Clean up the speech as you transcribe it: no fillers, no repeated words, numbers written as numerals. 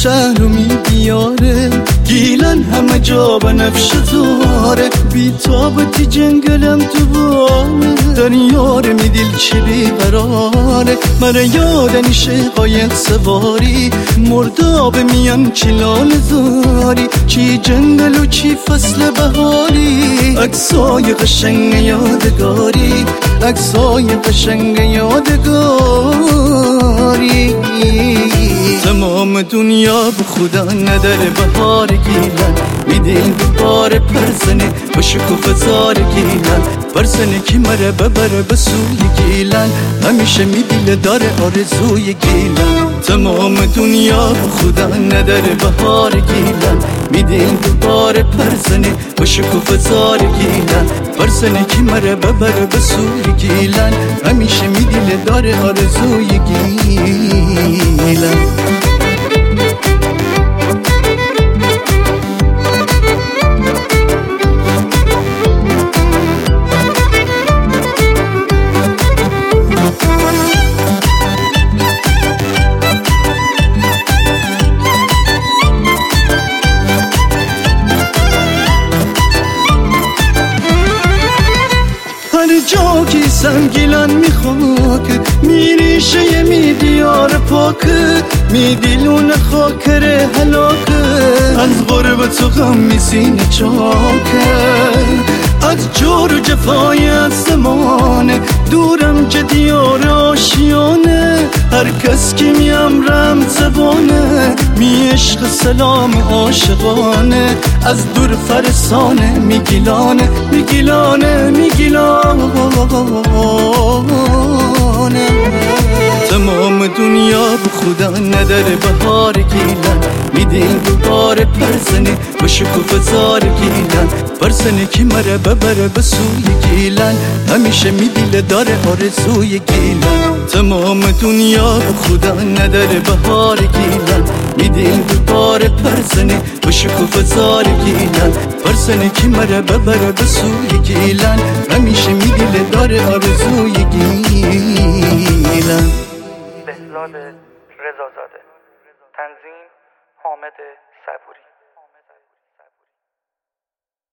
شهر و میاره گیلن همه جا بنفش زاره بی تابتی جنگلم تو باره دنیاره میدیل چه بیقراره مرا یادنیشه قایق سواری مرداب میان چلال زاری چی جنگل و چی فصل بهاری عکسای قشنگ یادگاری عکسای قشنگ یادگاری تمام دنیا به خدا نداره بهار گیلن میدین بهار پرسنه با شکوفه زار گیلن پرسنه که مره ببره به سوی گیلن همیشه میدیل داره آرزوی گیلن تمام دنیا به خدا نداره بهار گیلن میدین بهار پرسنه با شکوفه زار گیلن پرسنه که مره ببره به سوی گیلن همیشه میدیل داره آرزوی گیلن جا کی سنگیلن میخواد میریشه می دیار پاک می دیلون خاکر هلاک از غربت و غم میسینه چاکه از جور و جفای از زمانه دورم جدیار آشیانه هر کس که میامرم زبانه می عشق سلام عاشقانه از دور فرسانه میگیلانه میگیلانه میگیلانه تمام دنیا به خدا نداره بهار گیلن میدین بهار پرسنه با شکوفه زار گیلن پرسنه که مره ببره به سوی گیلن همیشه میدیل داره آرزوی گیلن تمام دنیا به خدا نداره بهار گیلن میدین بهار پرسنه با شکوفه زار گیلن پرسنه که مره ببره به سوی گیلن همیشه میدیل داره آرزوی گیلن. بهزاد رضازاده. تنظیم حامد صبوری.